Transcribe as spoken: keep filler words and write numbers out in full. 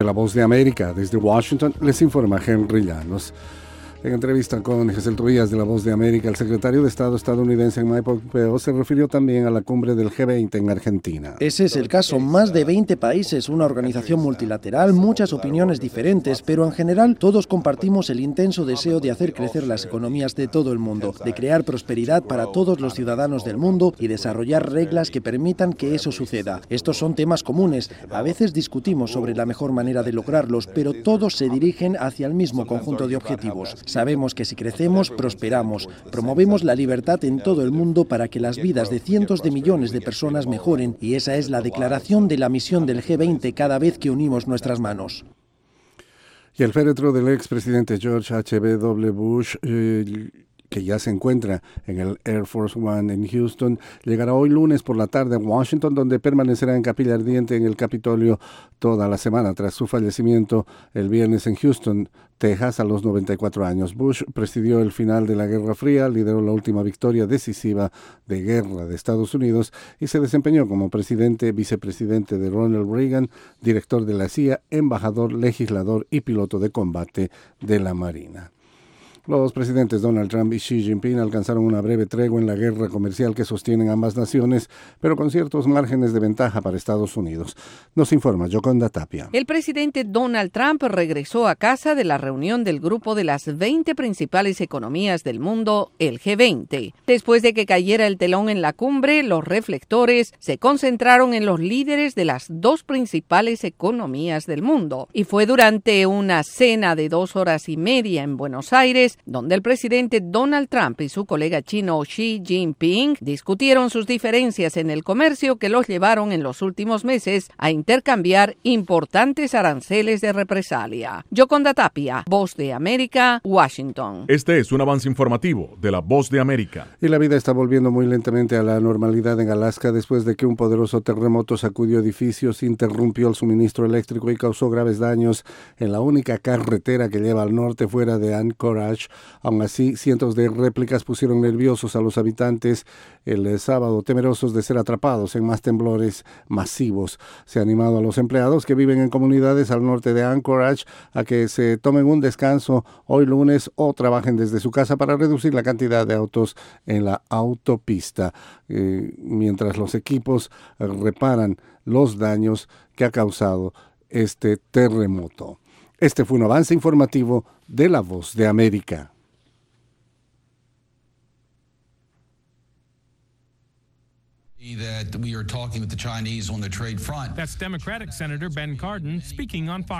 La Voz de América, desde Washington, les informa Henry Llanos. En entrevista con Giselle Tobías de La Voz de América, el secretario de Estado estadounidense Mike Pompeo se refirió también a la cumbre del G veinte en Argentina. Ese es el caso. Más de veinte países, una organización multilateral, muchas opiniones diferentes, pero en general todos compartimos el intenso deseo de hacer crecer las economías de todo el mundo, de crear prosperidad para todos los ciudadanos del mundo y desarrollar reglas que permitan que eso suceda. Estos son temas comunes. A veces discutimos sobre la mejor manera de lograrlos, pero todos se dirigen hacia el mismo conjunto de objetivos. Sabemos que si crecemos, prosperamos. Promovemos la libertad en todo el mundo para que las vidas de cientos de millones de personas mejoren, y esa es la declaración de la misión del G veinte cada vez que unimos nuestras manos. Y el féretro del expresidente George H W Bush, eh, que ya se encuentra en el Air Force One en Houston, llegará hoy lunes por la tarde a Washington, donde permanecerá en capilla ardiente en el Capitolio toda la semana tras su fallecimiento el viernes en Houston, Texas, a los noventa y cuatro años. Bush presidió el final de la Guerra Fría, lideró la última victoria decisiva de guerra de Estados Unidos y se desempeñó como presidente, vicepresidente de Ronald Reagan, director de la C I A, embajador, legislador y piloto de combate de la Marina. Los presidentes Donald Trump y Xi Jinping alcanzaron una breve tregua en la guerra comercial que sostienen ambas naciones, pero con ciertos márgenes de ventaja para Estados Unidos. Nos informa Yoconda Tapia. El presidente Donald Trump regresó a casa de la reunión del grupo de las veinte principales economías del mundo, el G veinte. Después de que cayera el telón en la cumbre, los reflectores se concentraron en los líderes de las dos principales economías del mundo. Y fue durante una cena de dos horas y media en Buenos Aires donde el presidente Donald Trump y su colega chino Xi Jinping discutieron sus diferencias en el comercio que los llevaron en los últimos meses a intercambiar importantes aranceles de represalia. Yoconda Tapia, Voz de América, Washington. Este es un avance informativo de la Voz de América. Y la vida está volviendo muy lentamente a la normalidad en Alaska después de que un poderoso terremoto sacudió edificios, interrumpió el suministro eléctrico y causó graves daños en la única carretera que lleva al norte fuera de Anchorage. Aún así, cientos de réplicas pusieron nerviosos a los habitantes el sábado, temerosos de ser atrapados en más temblores masivos. Se ha animado a los empleados que viven en comunidades al norte de Anchorage a que se tomen un descanso hoy lunes o trabajen desde su casa para reducir la cantidad de autos en la autopista, eh, mientras los equipos reparan los daños que ha causado este terremoto. Este fue un avance informativo de La Voz de América. That we are talking with the Chinese on the trade front. That's Democratic Senator Ben Cardin speaking on Fox.